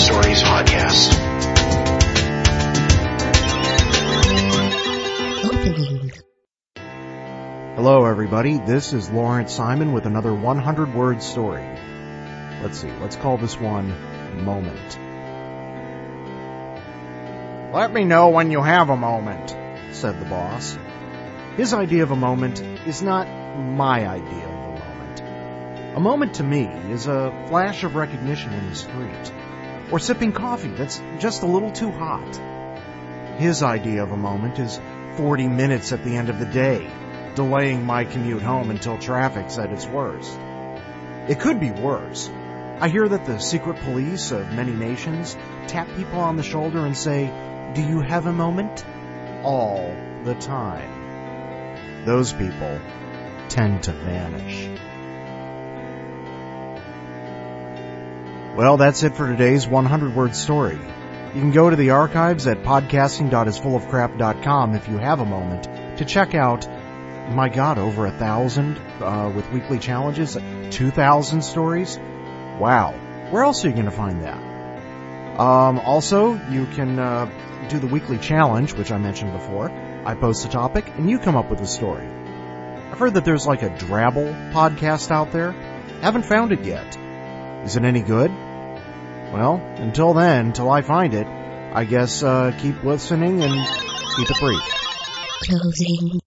Stories podcast. Opening. Hello, everybody. This is Lawrence Simon with another 100-word story. Let's see. Let's call this one Moment. Let me know when you have a moment, said the boss. His idea of a moment is not my idea of a moment. A moment to me is a flash of recognition in the street, or sipping coffee that's just a little too hot. His idea of a moment is 40 minutes at the end of the day, delaying my commute home until traffic's at its worst. It could be worse. I hear that the secret police of many nations tap people on the shoulder and say, "Do you have a moment?" all the time. Those people tend to vanish. Well, that's it for today's 100-word story. You can go to the archives at podcasting.isfullofcrap.com if you have a moment to check out, my God, over 1,000 with weekly challenges, 2,000 stories. Wow. Where else are you going to find that? Also, you can do the weekly challenge, which I mentioned before. I post a topic, and you come up with a story. I've heard that there's like a Drabble podcast out there. Haven't found it yet. Is it any good? Well, until then, until I find it, I guess keep listening and keep it brief. Closing.